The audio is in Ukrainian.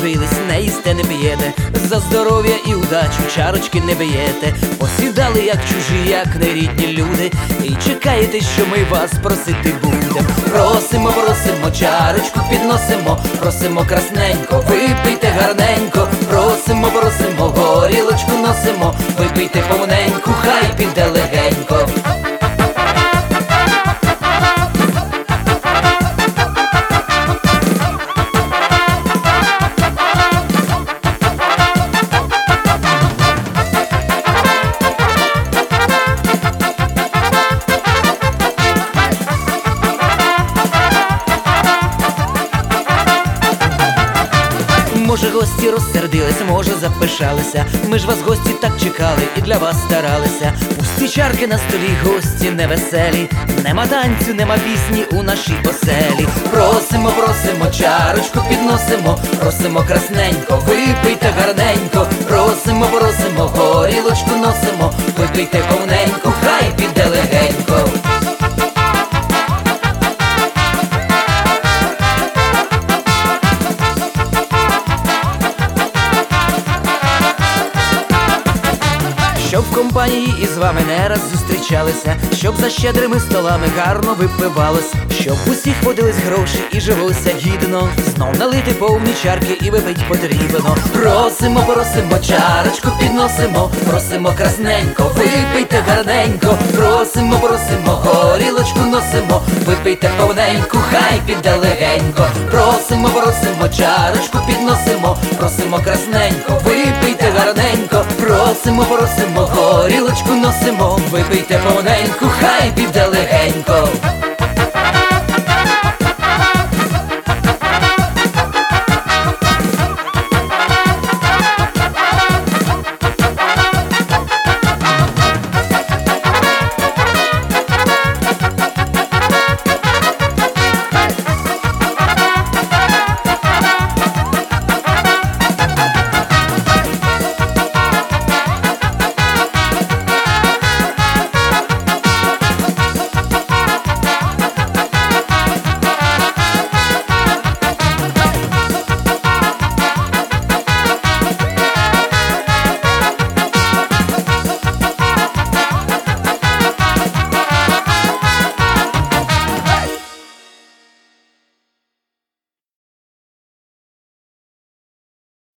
одружились, не їсте, не п'єте, за здоров'я і удачу чарочки не б'єте. Посідали як чужі, як нерідні люди, і чекаєте, що ми вас просити будем. Просимо, просимо, чарочку підносимо, просимо красненько, випийте гарненько. Просимо, просимо, горілочку носимо, випийте повненьку, хай піде легенько. Може, гості розсердились, може, запишалися. Ми ж вас, гості, так чекали і для вас старалися. Пусті чарки на столі, гості невеселі, нема танцю, нема пісні у нашій оселі. Просимо, просимо, чарочку підносимо, просимо красненько, випийте гарненько. Просимо, просимо, горілочку носимо, випийте повненько, хай піде легенько. Щоб в компанії із вами не раз зустрічалися, щоб за щедрими столами гарно випивалось, щоб усіх водились гроші і жилося гідно, знов налити повні чарки і випить потрібно. Просимо, просимо, чарочку підносимо, просимо красненько, випийте гарненько. Просимо, просимо, горілочку носимо, випийте повненьку, хай піде легенько. Просимо, просимо, чарочку підносимо, просимо красненько, випийте гарненько. Просимо, просимо, горілочку носимо, випийте повненьку, хай піде легенько.